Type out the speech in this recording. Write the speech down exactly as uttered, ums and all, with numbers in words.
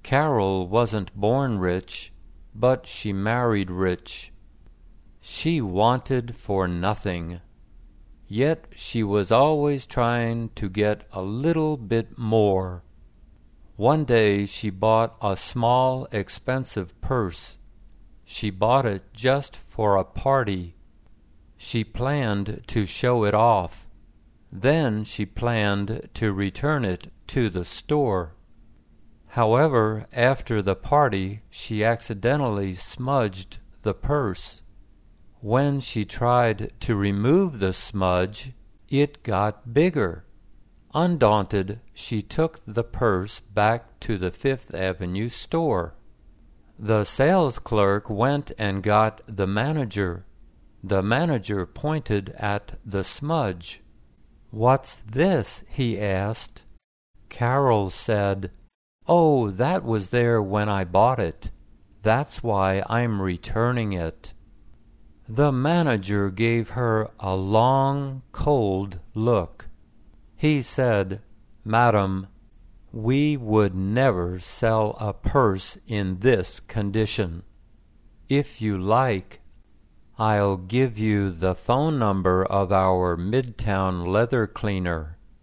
Carol wasn't born rich, but she married rich. She wanted for nothing, yet she was always trying to get a little bit more. One day she bought a small, expensive purse. She bought it just for a party. She planned to show it off. Then she planned to return it to the store. However, after the party, she accidentally smudged the purse. When she tried to remove the smudge, it got bigger. Undaunted, she took the purse back to the Fifth Avenue store. The sales clerk went and got the manager. The manager pointed at the smudge. "What's this?" he asked. Carol said, "Oh, that was there when I bought it. That's why I'm returning it." The manager gave her a long, cold look. He said, "Madam, we would never sell a purse in this condition. If you like, I'll give you the phone number of our Midtown leather cleaner.